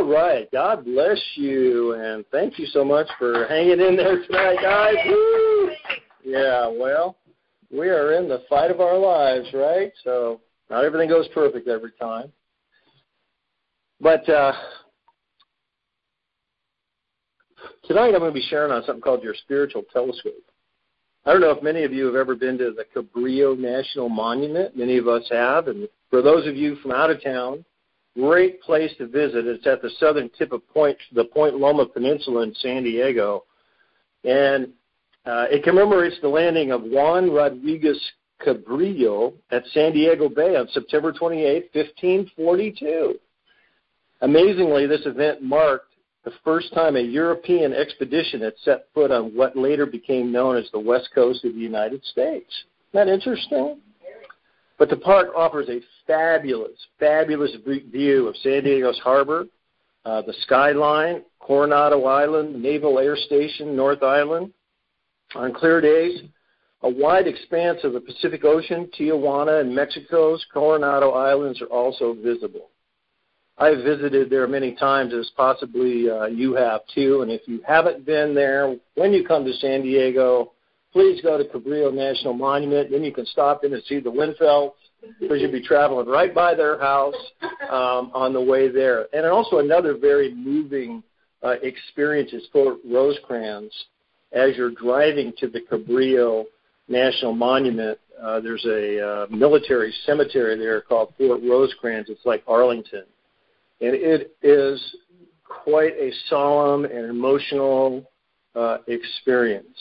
All right. God bless you, and thank you so much for hanging in there tonight, guys. Woo! Yeah, well, we are in the fight of our lives, right? So not everything goes perfect every time. But tonight I'm going to be sharing on something called your spiritual telescope. I don't know if many of you have ever been to the Cabrillo National Monument. Many of us have. And for those of you from out of town, great place to visit. It's at the southern tip of the Point Loma Peninsula in San Diego. And it commemorates the landing of Juan Rodriguez Cabrillo at San Diego Bay on September 28, 1542. Amazingly, this event marked the first time a European expedition had set foot on what later became known as the west coast of the United States. Isn't that interesting? But the park offers a fabulous, fabulous view of San Diego's harbor, the skyline, Coronado Island, Naval Air Station, North Island. On clear days, a wide expanse of the Pacific Ocean, Tijuana, and Mexico's Coronado Islands are also visible. I've visited there many times, as possibly you have too, and if you haven't been there, when you come to San Diego, please go to Cabrillo National Monument. Then you can stop in and see the Winfelds, because you'll be traveling right by their house on the way there. And also another very moving experience is Fort Rosecrans. As you're driving to the Cabrillo National Monument, there's a military cemetery there called Fort Rosecrans. It's like Arlington. And it is quite a solemn and emotional experience.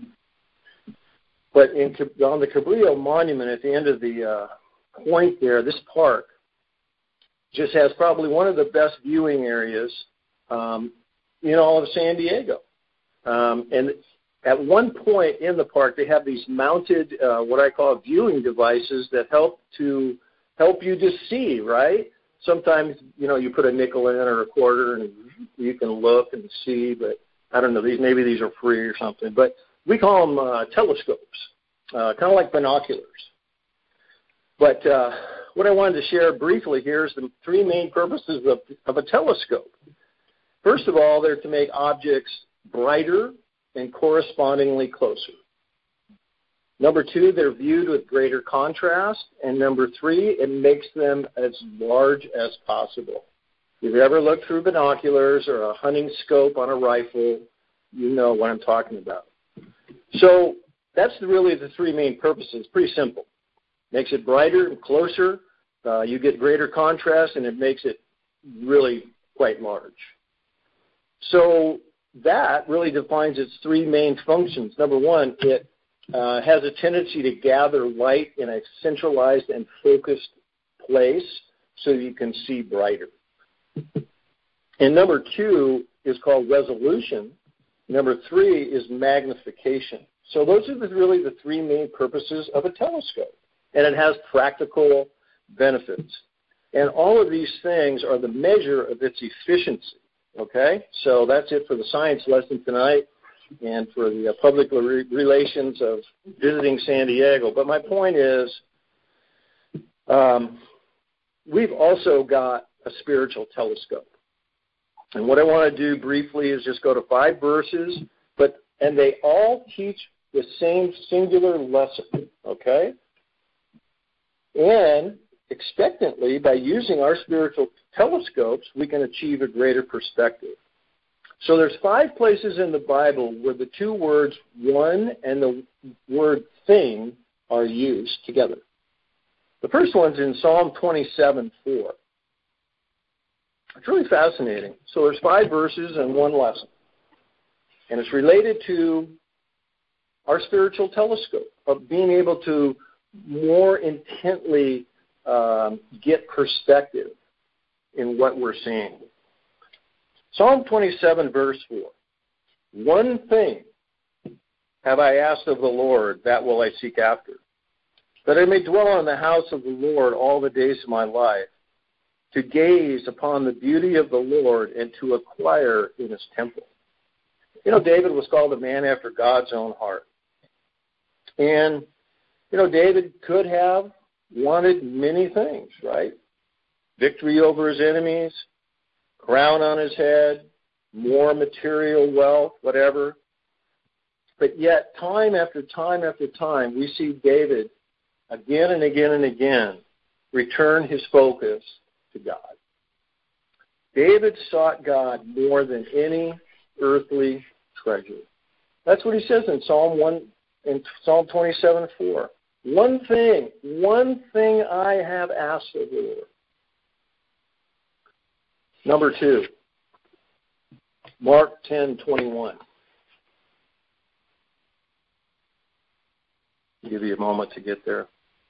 But on the Cabrillo Monument, at the end of the point there, this park just has probably one of the best viewing areas in all of San Diego. And at one point in the park, they have these mounted, what I call viewing devices that help you to see, right? Sometimes, you put a nickel in or a quarter and you can look and see, but I don't know, maybe these are free or something. But we call them telescopes, kind of like binoculars. But what I wanted to share briefly here is the three main purposes of a telescope. First of all, they're to make objects brighter and correspondingly closer. Number two, they're viewed with greater contrast. And number three, it makes them as large as possible. If you've ever looked through binoculars or a hunting scope on a rifle, you know what I'm talking about. So that's really the three main purposes. Pretty simple. Makes it brighter and closer. You get greater contrast, and it makes it really quite large. So that really defines its three main functions. Number one, it has a tendency to gather light in a centralized and focused place so you can see brighter. And number two is called resolution. Number three is magnification. So those are really the three main purposes of a telescope. And it has practical benefits. And all of these things are the measure of its efficiency. Okay? So that's it for the science lesson tonight and for the public relations of visiting San Diego. But my point is, we've also got a spiritual telescope. And what I want to do briefly is just go to 5 verses, and they all teach the same singular lesson, okay? And expectantly, by using our spiritual telescopes, we can achieve a greater perspective. So there's 5 places in the Bible where the two words one and the word thing are used together. The first one's in Psalm 27:4. It's really fascinating. So there's 5 verses and 1 lesson. And it's related to our spiritual telescope, of being able to more intently get perspective in what we're seeing. Psalm 27, verse 4. One thing have I asked of the Lord, that will I seek after, that I may dwell in the house of the Lord all the days of my life, to gaze upon the beauty of the Lord and to acquire in his temple. David was called a man after God's own heart. And, David could have wanted many things, right? Victory over his enemies, crown on his head, more material wealth, whatever. But yet, time after time after time, we see David again and again and again return his focus to God. David sought God more than any earthly treasure. That's what he says in Psalm 27:4. One thing I have asked of the Lord. Number 2, Mark 10:21. I'll give you a moment to get there.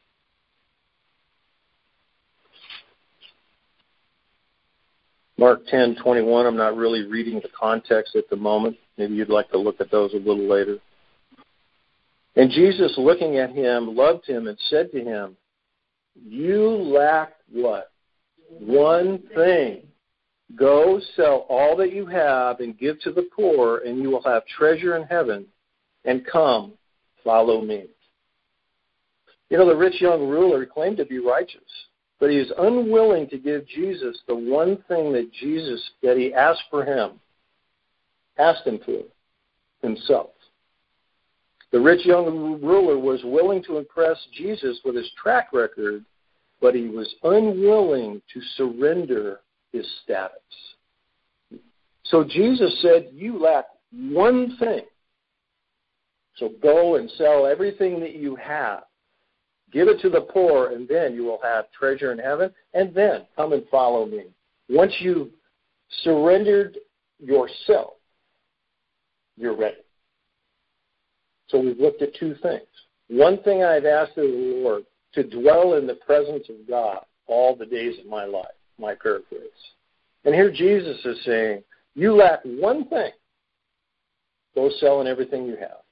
Mark 10:21, I'm not really reading the context at the moment. Maybe you'd like to look at those a little later. And Jesus, looking at him, loved him and said to him, you lack what? One thing. Go, sell all that you have and give to the poor, and you will have treasure in heaven. And come, follow me. You know, the rich young ruler claimed to be righteous, but he is unwilling to give Jesus the one thing that he asked for him, asked him for himself. The rich young ruler was willing to impress Jesus with his track record, but he was unwilling to surrender his status. So Jesus said, you lack one thing. So go and sell everything that you have. Give it to the poor, and then you will have treasure in heaven, and then come and follow me. Once you've surrendered yourself, you're ready. So we've looked at 2 things. One thing I've asked of the Lord, to dwell in the presence of God all the days of my life, my paraphrase. And here Jesus is saying, you lack one thing. Go sell everything you have.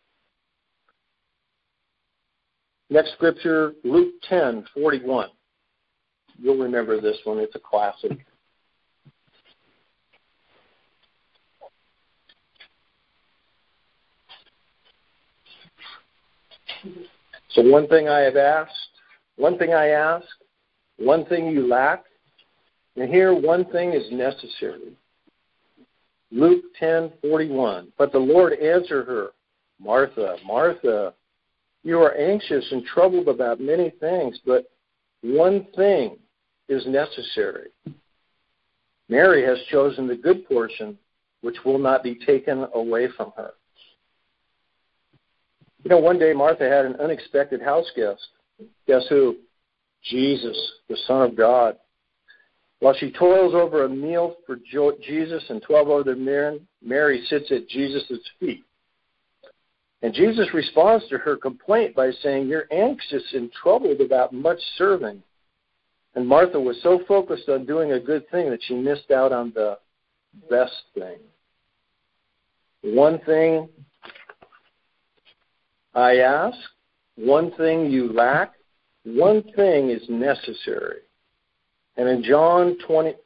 Next scripture, Luke 10:41. You'll remember this one. It's a classic. So one thing I have asked, one thing I ask, one thing you lack, and here one thing is necessary. Luke 10:41. But the Lord answered her, Martha, Martha, you are anxious and troubled about many things, but one thing is necessary. Mary has chosen the good portion, which will not be taken away from her. You know, one day Martha had an unexpected house guest. Guess who? Jesus, the Son of God. While she toils over a meal for Jesus and 12 other men, Mary sits at Jesus' feet. And Jesus responds to her complaint by saying, you're anxious and troubled about much serving. And Martha was so focused on doing a good thing that she missed out on the best thing. One thing I ask, one thing you lack, one thing is necessary. And in John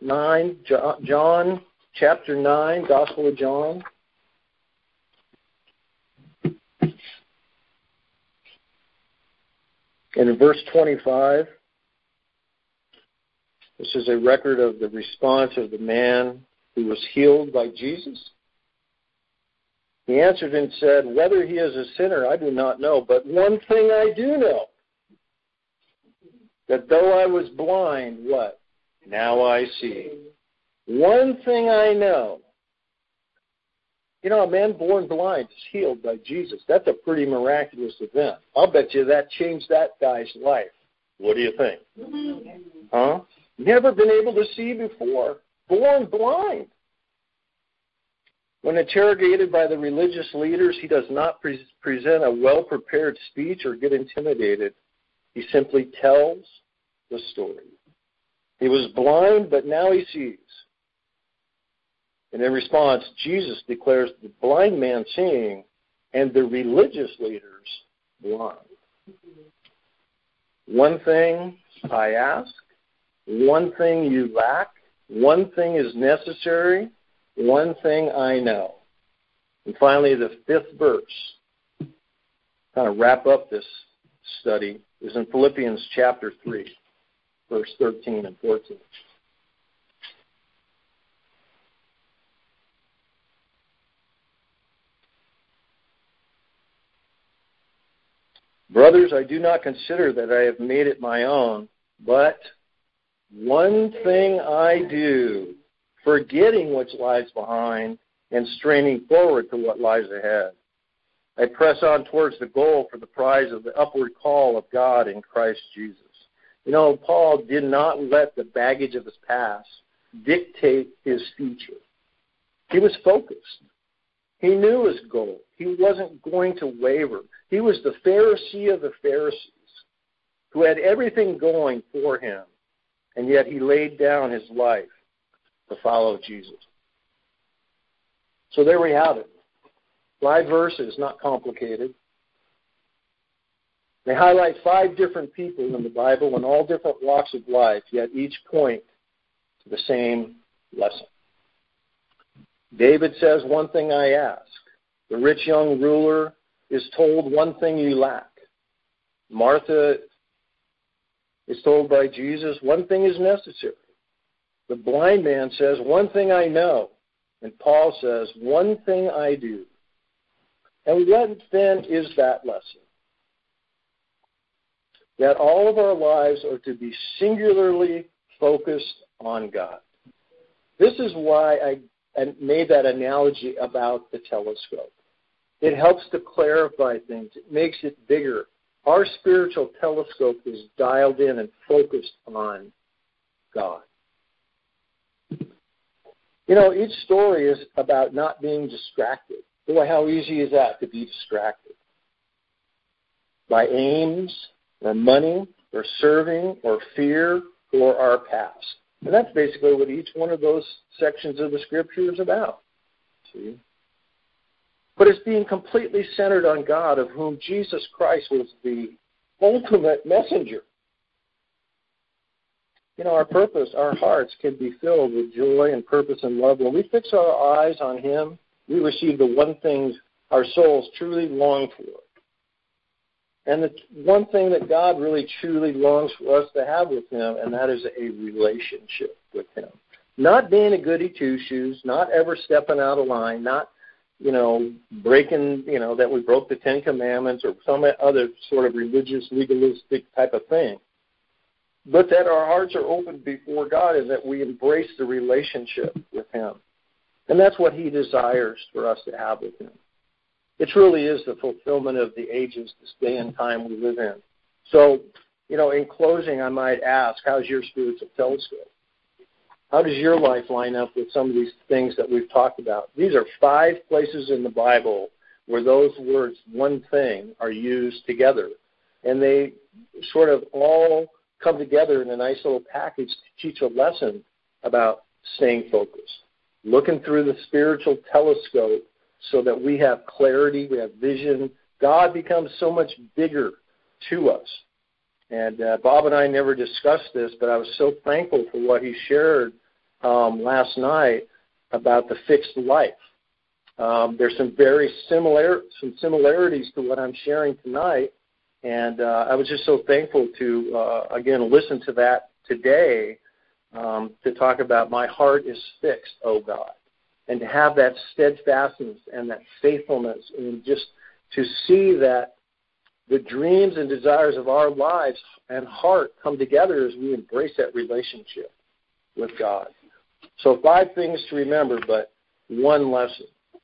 chapter 9, Gospel of John, and in verse 25, this is a record of the response of the man who was healed by Jesus. He answered and said, whether he is a sinner, I do not know, but one thing I do know, that though I was blind, what? Now I see. One thing I know. You know, a man born blind is healed by Jesus. That's a pretty miraculous event. I'll bet you that changed that guy's life. What do you think? Huh? Never been able to see before. Born blind. When interrogated by the religious leaders, he does not present a well-prepared speech or get intimidated. He simply tells the story. He was blind, but now he sees. And in response, Jesus declares the blind man seeing and the religious leaders blind. One thing I ask, one thing you lack, one thing is necessary, one thing I know. And finally, the 5th verse, kind of wrap up this study, is in Philippians chapter 3, verse 13 and 14. Brothers, I do not consider that I have made it my own, but one thing I do, forgetting which lies behind and straining forward to what lies ahead. I press on towards the goal for the prize of the upward call of God in Christ Jesus. You know, Paul did not let the baggage of his past dictate his future. He was focused. He knew his goal. He wasn't going to waver. He was the Pharisee of the Pharisees who had everything going for him, and yet he laid down his life to follow Jesus. So there we have it. 5 verses, not complicated. They highlight 5 different people in the Bible in all different walks of life, yet each point to the same lesson. David says, one thing I ask. The rich young ruler is told, one thing you lack. Martha is told by Jesus, one thing is necessary. The blind man says, one thing I know. And Paul says, one thing I do. And what then is that lesson? That all of our lives are to be singularly focused on God. This is why I made that analogy about the telescope. It helps to clarify things. It makes it bigger. Our spiritual telescope is dialed in and focused on God. You know, each story is about not being distracted. Boy, how easy is that to be distracted? By aims, or money, or serving, or fear, or our past. And that's basically what each one of those sections of the Scripture is about. See? But it's being completely centered on God, of whom Jesus Christ was the ultimate messenger. You know, our purpose, our hearts can be filled with joy and purpose and love. When we fix our eyes on Him, we receive the one thing our souls truly long for. And the one thing that God really truly longs for us to have with Him, and that is a relationship with Him. Not being a goody two-shoes, not ever stepping out of line, not, breaking, that we broke the 10 Commandments or some other sort of religious, legalistic type of thing. But that our hearts are open before God and that we embrace the relationship with Him. And that's what He desires for us to have with Him. It truly is the fulfillment of the ages, this day and time we live in. So, in closing, I might ask, how's your spiritual telescope? How does your life line up with some of these things that we've talked about? These are 5 places in the Bible where those words, one thing, are used together. And they sort of all come together in a nice little package to teach a lesson about staying focused, looking through the spiritual telescope so that we have clarity, we have vision. God becomes so much bigger to us. And Bob and I never discussed this, but I was so thankful for what he shared last night about the fixed life. There's some similarities to what I'm sharing tonight, and I was just so thankful to, again, listen to that today to talk about my heart is fixed, oh God. And to have that steadfastness and that faithfulness, and just to see that the dreams and desires of our lives and heart come together as we embrace that relationship with God. So 5 things to remember, but one lesson.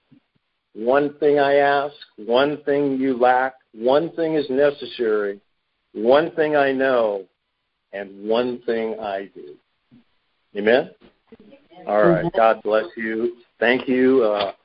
One thing I ask, one thing you lack, one thing is necessary, one thing I know, and one thing I do. Amen? All right. God bless you. Thank you.